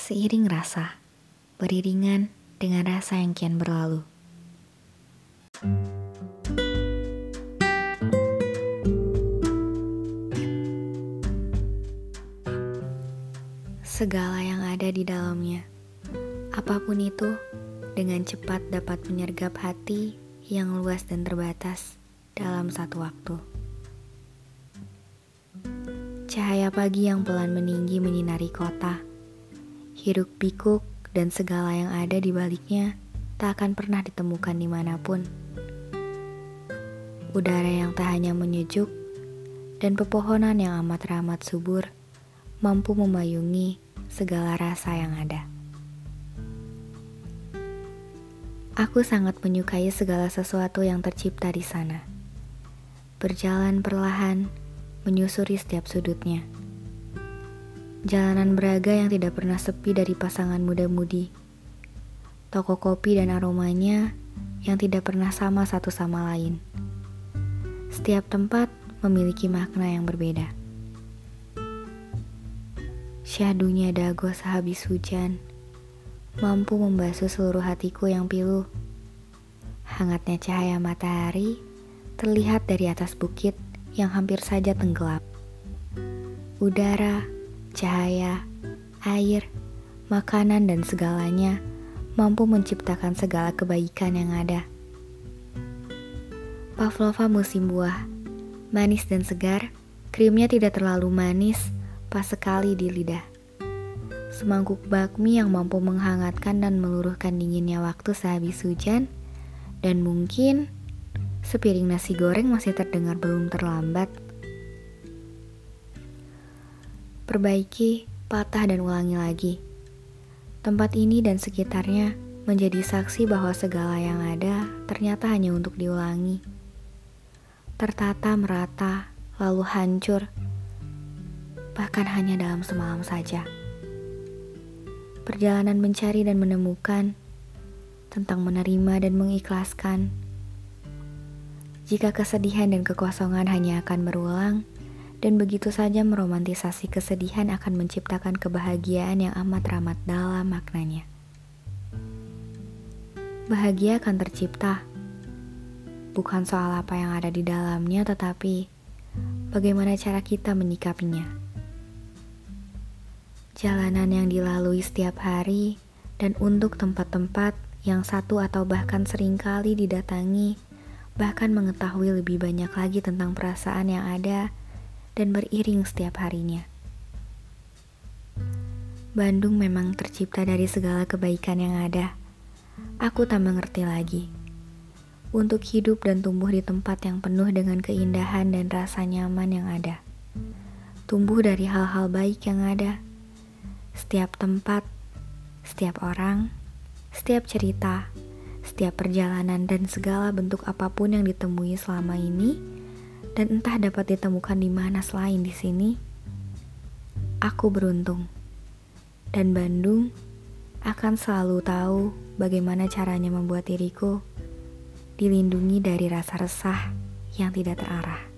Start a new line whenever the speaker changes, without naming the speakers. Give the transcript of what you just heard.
Seiring rasa, beriringan dengan rasa yang kian berlalu. Segala yang ada di dalamnya, apapun itu, dengan cepat dapat menyergap hati yang luas dan terbatas dalam satu waktu. Cahaya pagi yang pelan meninggi menyinari kota. Hiruk pikuk dan segala yang ada di baliknya tak akan pernah ditemukan dimanapun. Udara yang tak hanya menyejuk dan pepohonan yang amat subur mampu memayungi segala rasa yang ada. Aku sangat menyukai segala sesuatu yang tercipta di sana. Berjalan perlahan, menyusuri setiap sudutnya. Jalanan Braga yang tidak pernah sepi dari pasangan muda-mudi. Toko kopi dan aromanya yang tidak pernah sama satu sama lain. Setiap tempat memiliki makna yang berbeda. Syahdunya dago sehabis hujan, mampu membasuh seluruh hatiku yang pilu. Hangatnya cahaya matahari terlihat dari atas bukit yang hampir saja tenggelam. Udara, cahaya, air, makanan dan segalanya mampu menciptakan segala kebaikan yang ada. Pavlova musim buah, manis dan segar, krimnya tidak terlalu manis, pas sekali di lidah. Semangkuk bakmi yang mampu menghangatkan dan meluruhkan dinginnya waktu sehabis hujan, dan mungkin sepiring nasi goreng masih terdengar belum terlambat. Perbaiki, patah dan ulangi lagi. Tempat ini dan sekitarnya menjadi saksi bahwa segala yang ada ternyata hanya untuk diulangi. Tertata merata, lalu hancur, bahkan hanya dalam semalam saja. Perjalanan mencari dan menemukan, tentang menerima dan mengikhlaskan. Jika kesedihan dan kekosongan hanya akan berulang, dan begitu saja meromantisasi kesedihan akan menciptakan kebahagiaan yang amat dalam maknanya. Bahagia akan tercipta, bukan soal apa yang ada di dalamnya, tetapi bagaimana cara kita menyikapinya. Jalanan yang dilalui setiap hari, dan untuk tempat-tempat yang satu atau bahkan seringkali didatangi, bahkan mengetahui lebih banyak lagi tentang perasaan yang ada dan beriring setiap harinya. Bandung memang tercipta dari segala kebaikan yang ada. Aku tak mengerti lagi. Untuk hidup dan tumbuh di tempat yang penuh dengan keindahan dan rasa nyaman yang ada. Tumbuh dari hal-hal baik yang ada. Setiap tempat, setiap orang, setiap cerita, setiap perjalanan dan segala bentuk apapun yang ditemui selama ini, dan entah dapat ditemukan di mana selain di sini. Aku beruntung, dan Bandung akan selalu tahu bagaimana caranya membuat diriku dilindungi dari rasa resah yang tidak terarah.